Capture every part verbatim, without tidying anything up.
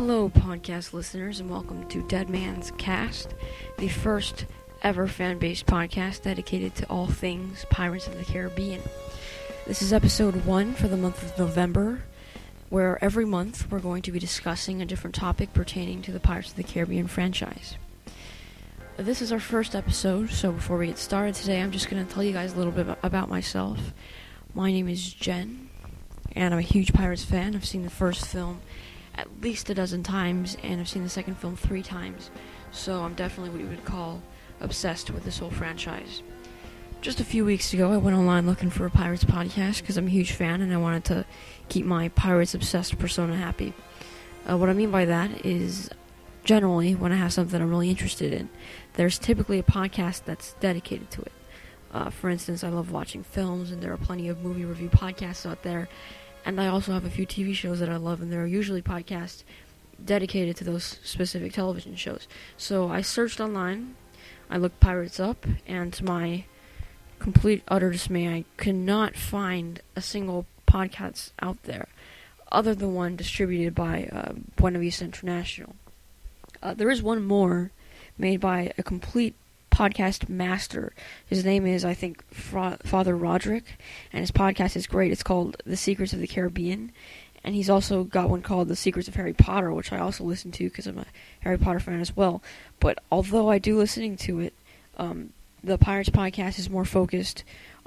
Hello, podcast listeners, and welcome to Dead Man's Cast, the first ever fan-based podcast dedicated to all things Pirates of the Caribbean. This is episode one for the month of November, where every month we're going to be discussing a different topic pertaining to the Pirates of the Caribbean franchise. This is our first episode, so before we get started today, I'm just going to tell you guys a little bit about myself. My name is Jen, and I'm a huge Pirates fan. I've seen the first film at least a dozen times, and I've seen the second film three times, so I'm definitely what you would call obsessed with this whole franchise. Just a few weeks ago, I went online looking for a Pirates podcast, because I'm a huge fan, and I wanted to keep my Pirates-obsessed persona happy. Uh, what I mean by that is, generally, when I have something I'm really interested in, there's typically a podcast that's dedicated to it. Uh, for instance, I love watching films, and there are plenty of movie review podcasts out there. And I also have a few T V shows that I love, and there are usually podcasts dedicated to those specific television shows. So I searched online, I looked Pirates up, and to my complete utter dismay, I could not find a single podcast out there other than one distributed by uh, Buena Vista International. Uh, there is one more made by a complete podcast master. His name is, I think, Fra- Father Roderick, and his podcast is great. It's called The Secrets of the Caribbean, and he's also got one called The Secrets of Harry Potter, which I also listen to because I'm a Harry Potter fan as well. But although I do listening to it, um, the Pirates podcast is more focused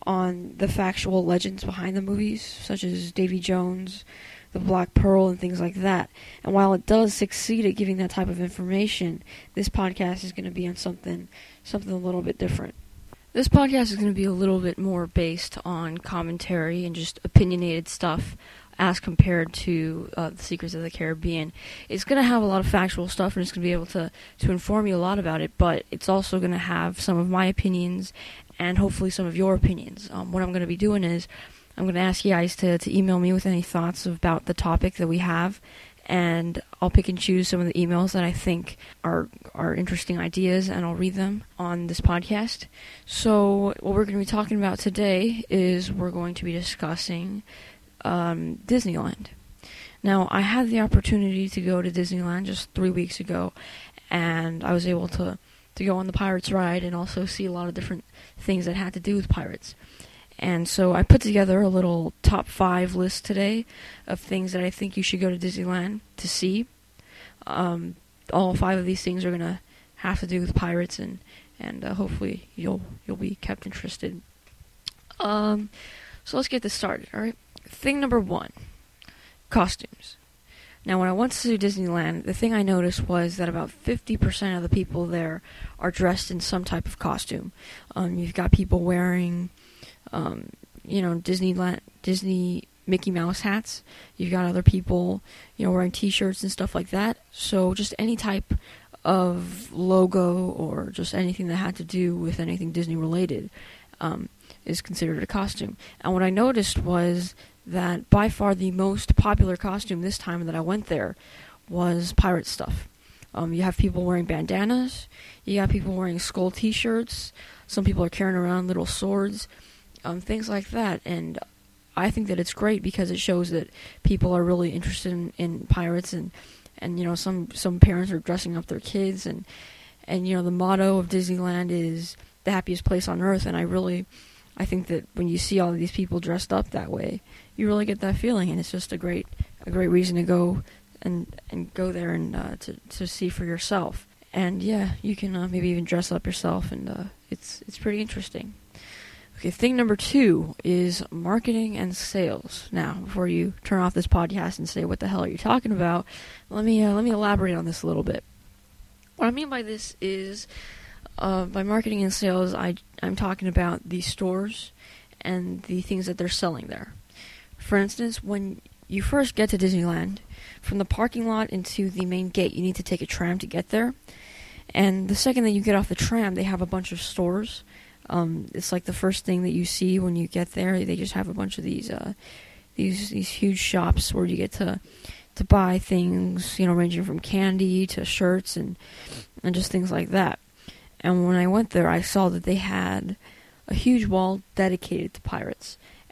on the factual legends behind the movies, such as Davy Jones, the Black Pearl, and things like that. And while it does succeed at giving that type of information, this podcast is going to be on something something a little bit different. This podcast is going to be a little bit more based on commentary and just opinionated stuff as compared to uh, The Secrets of the Caribbean. It's going to have a lot of factual stuff, and it's going to be able to, to inform you a lot about it, but it's also going to have some of my opinions and hopefully some of your opinions. Um, what I'm going to be doing is I'm going to ask you guys to, to email me with any thoughts about the topic that we have, and I'll pick and choose some of the emails that I think are are interesting ideas, and I'll read them on this podcast. So what we're going to be talking about today is we're going to be discussing um, Disneyland. Now, I had the opportunity to go to Disneyland just three weeks ago, and I was able to, to go on the Pirates ride and also see a lot of different things that had to do with pirates. And so I put together a little top five list today of things that I think you should go to Disneyland to see. Um, all five of these things are going to have to do with pirates, and and uh, hopefully you'll you'll be kept interested. Um, so let's get this started. All right. Thing number one: costumes. Now, when I went to Disneyland, the thing I noticed was that about fifty percent of the people there are dressed in some type of costume. Um, you've got people wearing Um, you know, Disneyland, Disney Mickey Mouse hats. You've got other people, you know, wearing T-shirts and stuff like that. So just any type of logo or just anything that had to do with anything Disney related um, is considered a costume. And what I noticed was that by far the most popular costume this time that I went there was pirate stuff. Um, you have people wearing bandanas. You got people wearing skull T-shirts. Some people are carrying around little swords. Um, things like that, and I think that it's great because it shows that people are really interested in, in pirates, and, and you know, some, some parents are dressing up their kids, and, and you know, the motto of Disneyland is the happiest place on earth, and I really, I think that when you see all of these people dressed up that way, you really get that feeling, and it's just a great, a great reason to go and, and go there and uh, to, to see for yourself. And yeah, you can uh, maybe even dress up yourself, and uh, it's, it's pretty interesting. Okay, thing number two is marketing and sales. Now, before you turn off this podcast and say, what the hell are you talking about, let me uh, let me elaborate on this a little bit. What I mean by this is, uh, by marketing and sales, I, I'm talking about the stores and the things that they're selling there. For instance, when you first get to Disneyland, from the parking lot into the main gate, you need to take a tram to get there. And the second that you get off the tram, they have a bunch of stores. Um, it's like the first thing that you see when you get there. They just have a bunch of these, uh, these these huge shops where you get to to buy things, you know, ranging from candy to shirts and and just things like that. And when I went there, I saw that they had a huge wall dedicated to pirates,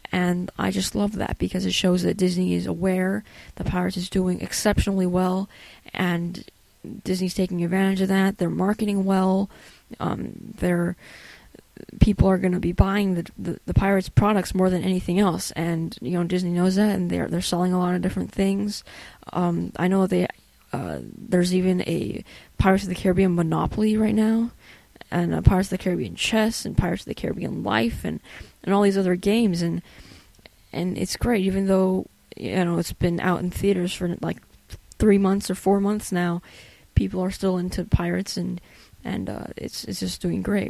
And I just love that because it shows that Disney is aware that Pirates is doing exceptionally well, and Disney's taking advantage of that. They're marketing well. Um, they're people are going to be buying the, the the Pirates products more than anything else, and you know Disney knows that, and they're they're selling a lot of different things. Um, I know they uh, there's even a Pirates of the Caribbean Monopoly right now, and uh, Pirates of the Caribbean Chess, and Pirates of the Caribbean Life, and, and all these other games, and and it's great. Even though you know it's been out in theaters for like three months or four months now, people are still into Pirates, and and uh, it's it's just doing great.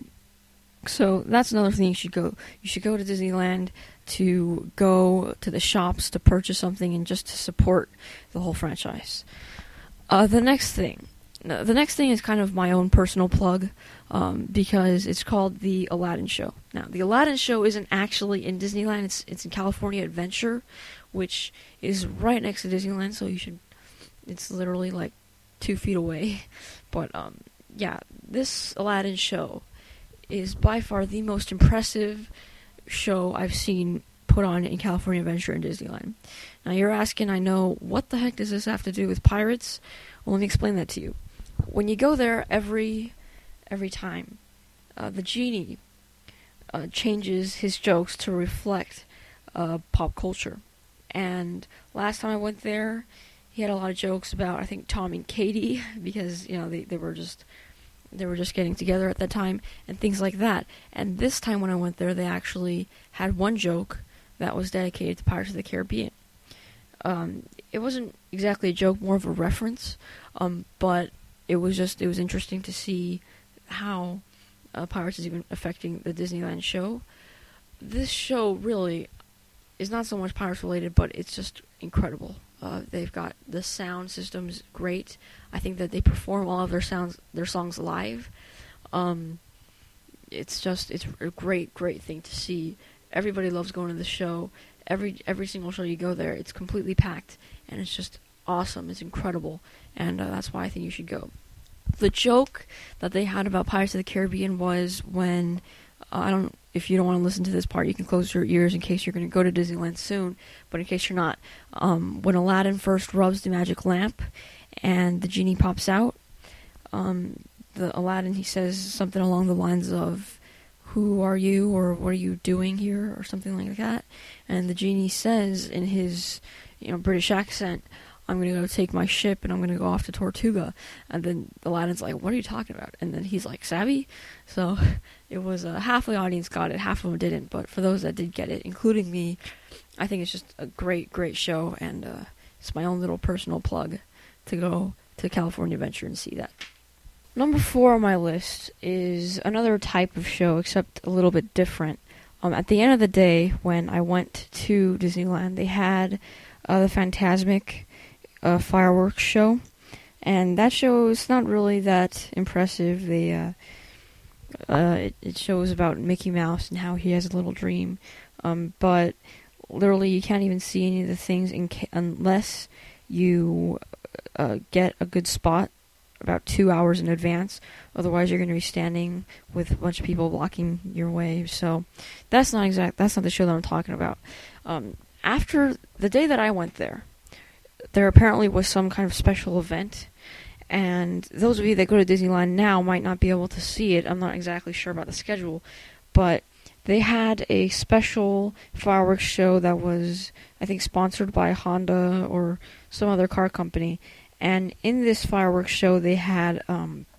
So that's another thing you should go. You should go to Disneyland to go to the shops to purchase something and just to support the whole franchise. Uh, the next thing, the next thing is kind of my own personal plug, um, because it's called the Aladdin Show. Now, the Aladdin Show isn't actually in Disneyland. It's it's in California Adventure, which is right next to Disneyland. So you should. It's literally like two feet away. But um, yeah, this Aladdin Show is by far the most impressive show I've seen put on in California Adventure and Disneyland. Now you're asking, I know, what the heck does this have to do with Pirates? Well, let me explain that to you. When you go there every every time, uh, the genie uh, changes his jokes to reflect uh, pop culture. And last time I went there, he had a lot of jokes about, I think, Tom and Katie, because you know they, they were just They were just getting together at that time, and things like that. And this time when I went there, they actually had one joke that was dedicated to Pirates of the Caribbean. Um, it wasn't exactly a joke, more of a reference, um, but it was just, it was interesting to see how uh, Pirates is even affecting the Disneyland show. This show really is not so much Pirates related, but it's just incredible. Uh, they've got the sound systems great. I think that they perform all of their sounds, their songs live. Um, it's just, it's a great, great thing to see. Everybody loves going to the show. Every every single show you go there, it's completely packed, and it's just awesome. It's incredible, and uh, that's why I think you should go. The joke that they had about Pirates of the Caribbean was when uh, I don't. If you don't want to listen to this part, you can close your ears in case you're going to go to Disneyland soon. But in case you're not, um, when Aladdin first rubs the magic lamp and the genie pops out, um, the Aladdin, he says something along the lines of, "Who are you?" or "What are you doing here?" or something like that. And the genie says in his, you know, British accent, "I'm going to go take my ship and I'm going to go off to Tortuga." And then Aladdin's like, "What are you talking about?" And then he's like, "Savvy?" So it was uh, half of the audience got it, half of them didn't. But for those that did get it, including me, I think it's just a great, great show. And uh, it's my own little personal plug to go to California Adventure and see that. Number four on my list is another type of show, except a little bit different. Um, at the end of the day, when I went to Disneyland, they had uh, the Fantasmic uh, fireworks show, and that show is not really that impressive. They uh, uh, it, it shows about Mickey Mouse and how he has a little dream, um, but literally you can't even see any of the things in ca- unless you uh, get a good spot about two hours in advance. Otherwise, you're going to be standing with a bunch of people blocking your way. So that's not exact. That's not the show that I'm talking about. Um, after the day that I went there, there apparently was some kind of special event. And those of you that go to Disneyland now might not be able to see it. I'm not exactly sure about the schedule. But they had a special fireworks show that was, I think, sponsored by Honda or some other car company. And in this fireworks show, they had um,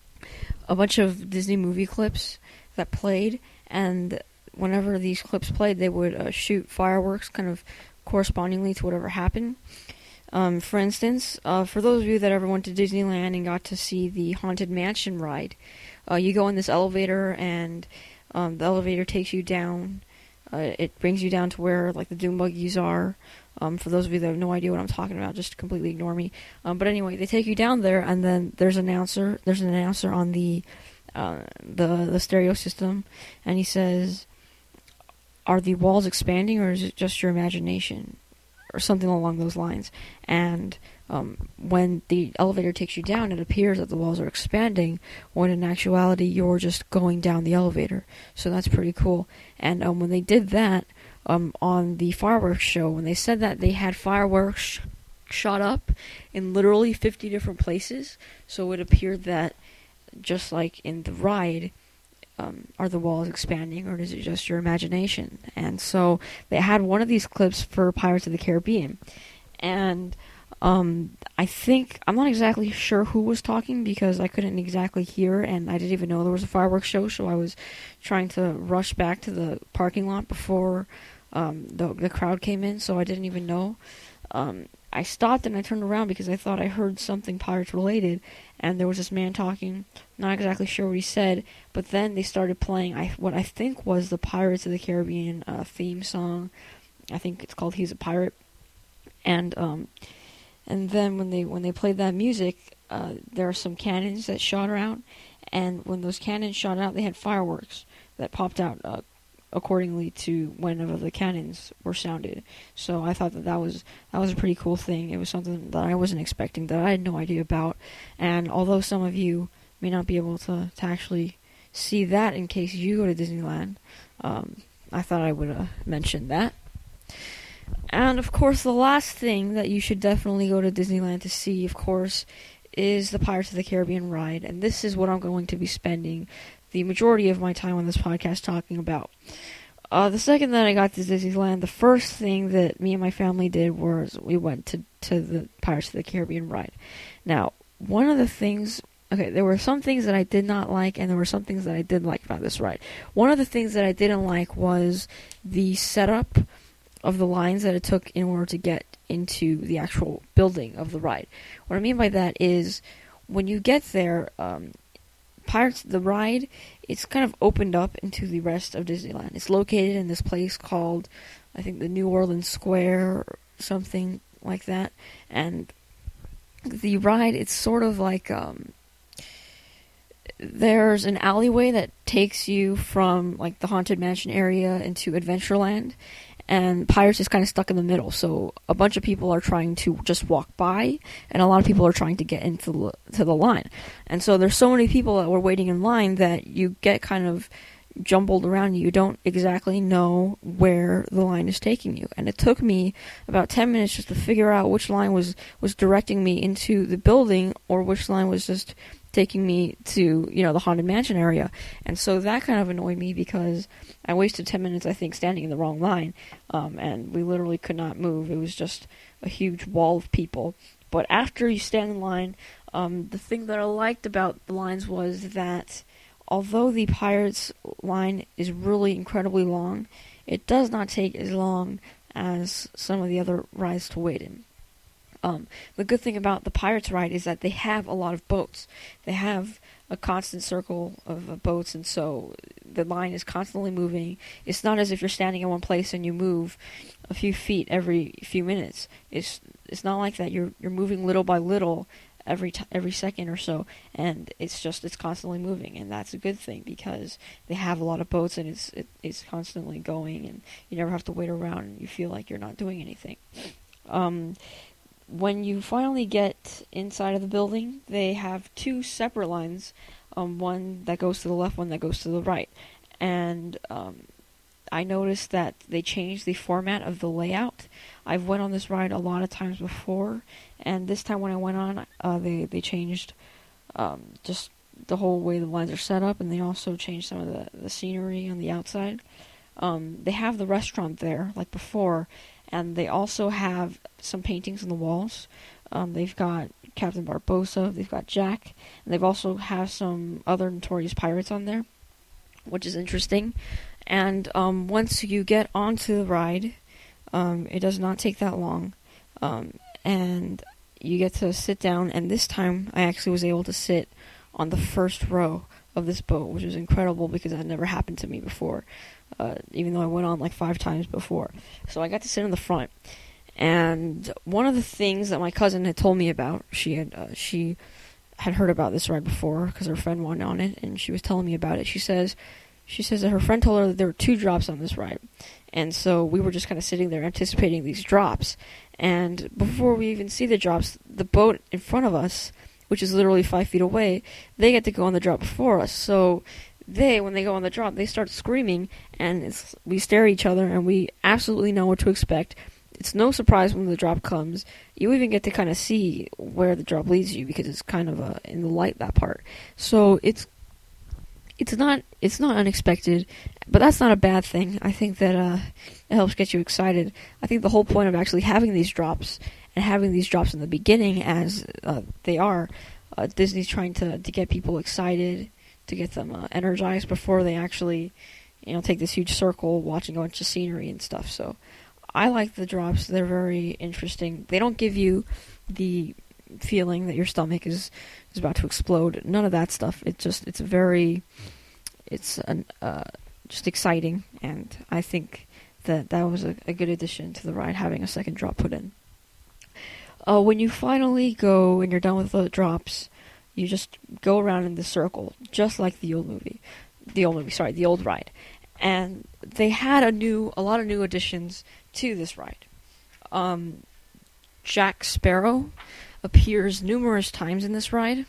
a bunch of Disney movie clips that played. And whenever these clips played, they would uh, shoot fireworks kind of correspondingly to whatever happened. Um, for instance, uh, for those of you that ever went to Disneyland and got to see the Haunted Mansion ride, uh, you go in this elevator, and um, the elevator takes you down. Uh, it brings you down to where, like, the Doom Buggies are. Um, for those of you that have no idea what I'm talking about, just completely ignore me. Um, but anyway, they take you down there, and then there's an announcer. There's an announcer on the uh, the the stereo system, and he says, "Are the walls expanding, or is it just your imagination?" or something along those lines. And um, when the elevator takes you down, it appears that the walls are expanding, when in actuality you're just going down the elevator. So that's pretty cool. And um, when they did that, um, on the fireworks show when they said that they had fireworks sh- shot up in literally fifty different places. So it appeared that, just like in the ride, um, are the walls expanding, or is it just your imagination? And so they had one of these clips for Pirates of the Caribbean. And um, I think, I'm not exactly sure who was talking because I couldn't exactly hear, and I didn't even know there was a fireworks show, so I was trying to rush back to the parking lot before um, the, the crowd came in, so I didn't even know. Um, I stopped and I turned around because I thought I heard something Pirates related, and there was this man talking, not exactly sure what he said, but then they started playing I, what I think was the Pirates of the Caribbean uh, theme song. I think it's called He's a Pirate. And um, and then when they when they played that music, uh, there are some cannons that shot out, and when those cannons shot out, they had fireworks that popped out uh, accordingly to whenever the cannons were sounded. So I thought that that was that was a pretty cool thing. It was something that I wasn't expecting, that I had no idea about. And although some of you may not be able to, to actually see that in case you go to Disneyland, um, I thought I would uh, mention that. And, of course, the last thing that you should definitely go to Disneyland to see, of course, is the Pirates of the Caribbean ride. And this is what I'm going to be spending the majority of my time on this podcast talking about. Uh, the second that I got to Disneyland, the first thing that me and my family did was we went to, to the Pirates of the Caribbean ride. Now, one of the things... Okay, there were some things that I did not like, and there were some things that I did like about this ride. One of the things that I didn't like was the setup of the lines that it took in order to get into the actual building of the ride. What I mean by that is, when you get there, um, Pirates, the ride, it's kind of opened up into the rest of Disneyland. It's located in this place called, I think, the New Orleans Square, or something like that. And the ride, it's sort of like, um, there's an alleyway that takes you from, like, the Haunted Mansion area into Adventureland, and Pirates is kind of stuck in the middle, so a bunch of people are trying to just walk by, and a lot of people are trying to get into the, to the line. And so there's so many people that were waiting in line that you get kind of jumbled around. You don't exactly know where the line is taking you. And it took me about ten minutes just to figure out which line was, was directing me into the building, or which line was just taking me to, you know, the Haunted Mansion area. And so that kind of annoyed me because I wasted ten minutes, I think, standing in the wrong line, um, and we literally could not move. It was just a huge wall of people. But after you stand in line, um, the thing that I liked about the lines was that although the Pirates line is really incredibly long, it does not take as long as some of the other rides to wait in. Um, the good thing about the Pirates ride is that they have a lot of boats. They have a constant circle of uh, boats, and so the line is constantly moving. It's not as if you're standing in one place and you move a few feet every few minutes. It's it's not like that. You're you're moving little by little every t- every second or so, and it's just it's constantly moving, and that's a good thing because they have a lot of boats, and it's it, it's constantly going, and you never have to wait around, and you feel like you're not doing anything. Um. When you finally get inside of the building, they have two separate lines, um, one that goes to the left, one that goes to the right. And um, I noticed that they changed the format of the layout. I've went on this ride a lot of times before, and this time when I went on, uh, they, they changed um, just the whole way the lines are set up, and they also changed some of the, the scenery on the outside. Um, they have the restaurant there, like before, and they also have some paintings on the walls. Um, they've got Captain Barbossa, they've got Jack, and they've also have some other notorious pirates on there, which is interesting. And um, once you get onto the ride, um, it does not take that long, um, and you get to sit down, and this time I actually was able to sit on the first row of this boat, which was incredible because that never happened to me before. Uh, even though I went on like five times before. So I got to sit in the front. And one of the things that my cousin had told me about, she had uh, she had heard about this ride before because her friend went on it, and she was telling me about it. She says she says that her friend told her that there were two drops on this ride. And so we were just kind of sitting there anticipating these drops. And before we even see the drops, the boat in front of us, which is literally five feet away, they get to go on the drop before us. So they, when they go on the drop, they start screaming, and it's, we stare at each other, and we absolutely know what to expect. It's no surprise when the drop comes. You even get to kind of see where the drop leads you, because it's kind of uh, in the light, that part. So it's it's not it's not unexpected, but that's not a bad thing. I think that uh, it helps get you excited. I think the whole point of actually having these drops, and having these drops in the beginning, as uh, they are, uh, Disney's trying to, to get people excited, to get them uh, energized before they actually, you know, take this huge circle watching a bunch of scenery and stuff. So I like the drops. They're very interesting. They don't give you the feeling that your stomach is, is about to explode. None of that stuff. It's just, it's very, it's an, uh, just exciting, and I think that that was a, a good addition to the ride, having a second drop put in. Uh, when you finally go and you're done with the drops, you just go around in the circle, just like the old movie. The old movie, sorry, the old ride. And they had a new, a lot of new additions to this ride. Um, Jack Sparrow appears numerous times in this ride.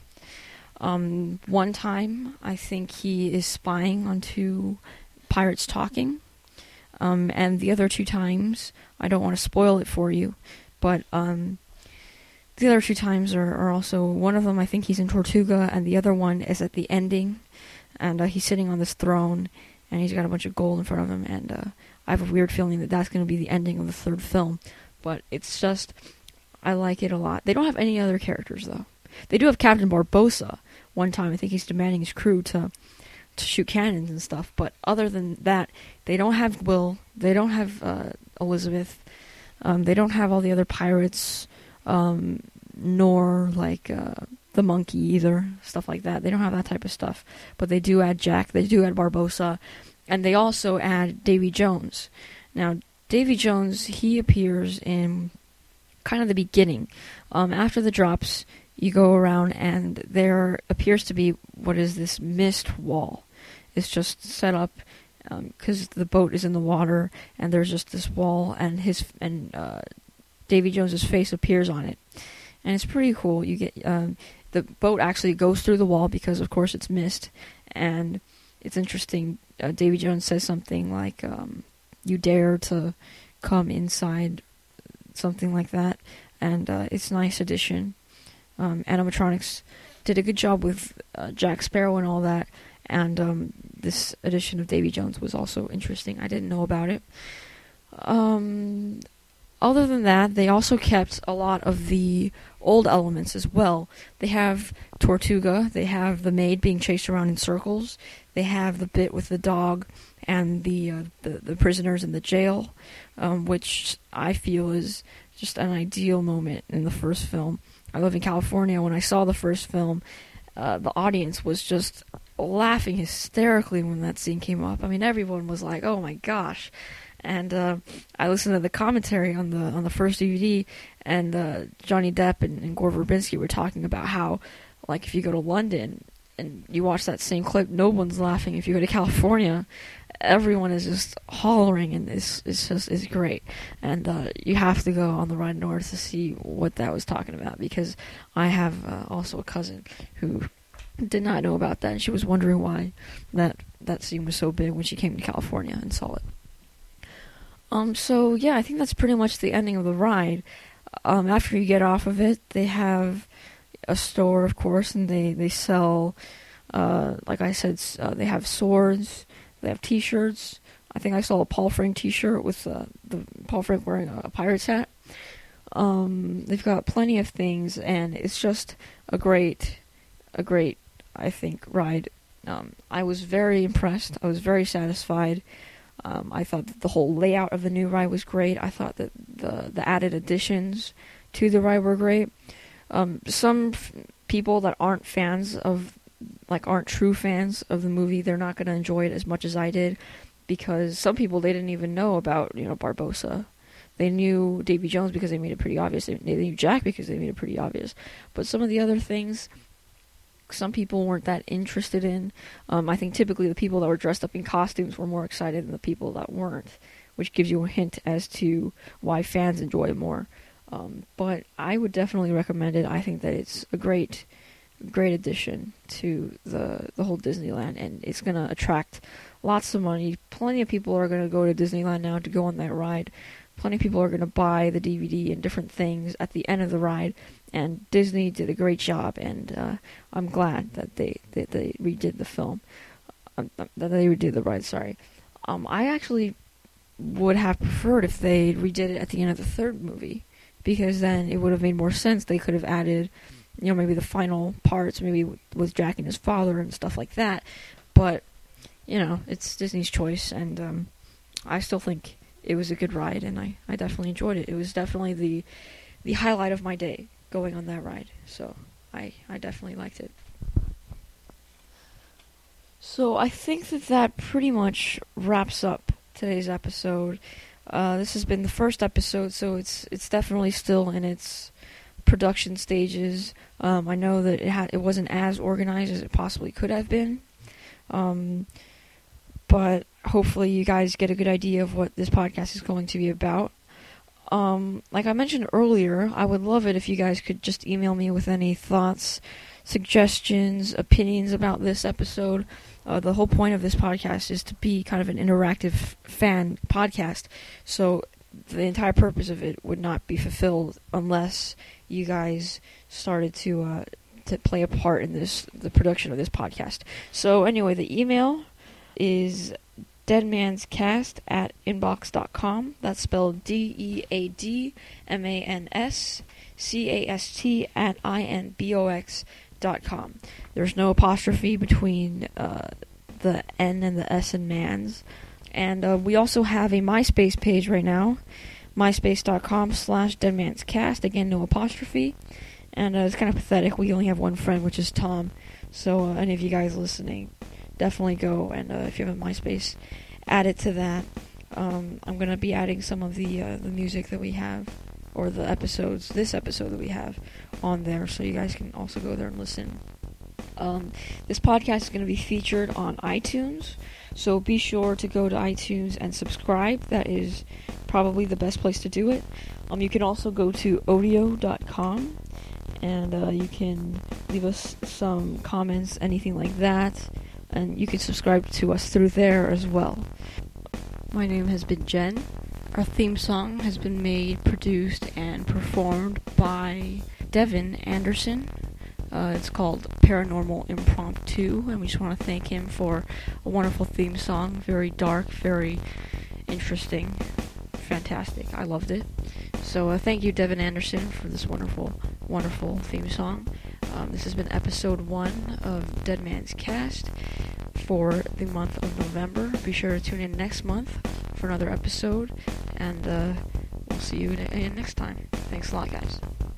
Um, one time, I think he is spying onto pirates talking. Um, and the other two times, I don't want to spoil it for you, but um, the other two times are, are also, one of them I think he's in Tortuga, and the other one is at the ending, and uh, he's sitting on this throne, and he's got a bunch of gold in front of him, and uh, I have a weird feeling that that's going to be the ending of the third film, but it's just, I like it a lot. They don't have any other characters, though. They do have Captain Barbossa. One time, I think he's demanding his crew to to shoot cannons and stuff, but other than that, they don't have Will, they don't have uh, Elizabeth, um, they don't have all the other pirates, um, nor, like, uh, the monkey either, stuff like that. They don't have that type of stuff, but they do add Jack, they do add Barbossa, and they also add Davy Jones. Now, Davy Jones, he appears in kind of the beginning. Um, after the drops, you go around, and there appears to be what is this mist wall. It's just set up because um, the boat is in the water, and there's just this wall, and his and uh, Davy Jones's face appears on it, and it's pretty cool. You get um, the boat actually goes through the wall because, of course, it's mist, and it's interesting. Uh, Davy Jones says something like, um, "You dare to come inside," something like that, and uh, it's a nice addition. Um, animatronics did a good job with uh, Jack Sparrow and all that, and um, this edition of Davy Jones was also interesting. I didn't know about it. Um, other than that, they also kept a lot of the old elements as well. They have Tortuga, they have the maid being chased around in circles, they have the bit with the dog and the uh, the, the prisoners in the jail, um, which I feel is just an ideal moment in the first film. I live in California. When I saw the first film, uh, the audience was just laughing hysterically when that scene came up. I mean, everyone was like, "Oh my gosh!" And uh, I listened to the commentary on the on the first D V D, and uh, Johnny Depp and, and Gore Verbinski were talking about how, like, if you go to London and you watch that same clip, no one's laughing. If you go to California, everyone is just hollering, and it's it's just it's great. And uh, you have to go on the ride north to see what that was talking about, because I have uh, also a cousin who did not know about that, and she was wondering why that that scene was so big when she came to California and saw it. Um. So yeah, I think that's pretty much the ending of the ride. Um. After you get off of it, they have a store, of course, and they they sell, uh, like I said, uh, they have swords. They have T-shirts. I think I saw a Paul Frank T-shirt with uh, the Paul Frank wearing a, a pirate's hat. Um, they've got plenty of things, and it's just a great, a great, I think, ride. Um, I was very impressed. I was very satisfied. Um, I thought that the whole layout of the new ride was great. I thought that the the added additions to the ride were great. Um, some f- people that aren't fans of like aren't true fans of the movie, they're not going to enjoy it as much as I did, because some people, they didn't even know about, you know, Barbossa. They knew Davy Jones because they made it pretty obvious. They, they knew Jack because they made it pretty obvious. But some of the other things, some people weren't that interested in. Um, I think typically the people that were dressed up in costumes were more excited than the people that weren't, which gives you a hint as to why fans enjoy it more. Um, but I would definitely recommend it. I think that it's a great great addition to the the whole Disneyland, and it's gonna attract lots of money. Plenty of people are gonna go to Disneyland now to go on that ride. Plenty of people are gonna buy the D V D and different things at the end of the ride. And Disney did a great job, and uh, I'm glad that they that they redid the film, um, that they redid the ride. Sorry, um, I actually would have preferred if they redid it at the end of the third movie, because then it would have made more sense. They could have added, you know, maybe the final parts, maybe with Jack and his father and stuff like that. But, you know, it's Disney's choice, and um, I still think it was a good ride, and I, I definitely enjoyed it. It was definitely the the highlight of my day, going on that ride. So, I, I definitely liked it. So, I think that that pretty much wraps up today's episode. Uh, this has been the first episode, so it's it's definitely still in its production stages. Um, I know that it had it wasn't as organized as it possibly could have been, um, but hopefully you guys get a good idea of what this podcast is going to be about. Um, like I mentioned earlier, I would love it if you guys could just email me with any thoughts, suggestions, opinions about this episode. Uh, the whole point of this podcast is to be kind of an interactive fan podcast, so the entire purpose of it would not be fulfilled unless you guys started to uh, to play a part in this the production of this podcast. So anyway, the email is deadmanscast at inbox dot com. That's spelled D E A D M A N S C A S T at I N B O X dot com. There's no apostrophe between uh, the N and the S in mans. And uh, we also have a MySpace page right now, myspace dot com slash deadmanscast. Again, no apostrophe. And uh, it's kind of pathetic. We only have one friend, which is Tom. So uh, any of you guys listening, definitely go, and uh, if you have a MySpace, add it to that. Um, I'm going to be adding some of the uh, the music that we have, or the episodes, this episode that we have, on there, so you guys can also go there and listen. Um, this podcast is going to be featured on iTunes, so be sure to go to iTunes and subscribe. That is probably the best place to do it. Um, you can also go to odeo dot com, and uh, you can leave us some comments, anything like that, and you can subscribe to us through there as well. My name has been Jen. Our theme song has been made, produced, and performed by Devin Anderson. Uh, it's called Paranormal Impromptu, and we just want to thank him for a wonderful theme song. Very dark, very interesting, fantastic. I loved it. So uh, thank you, Devin Anderson, for this wonderful, wonderful theme song. Um, this has been episode one of Dead Man's Cast for the month of November. Be sure to tune in next month for another episode, and uh, we'll see you next time. Thanks a lot, guys.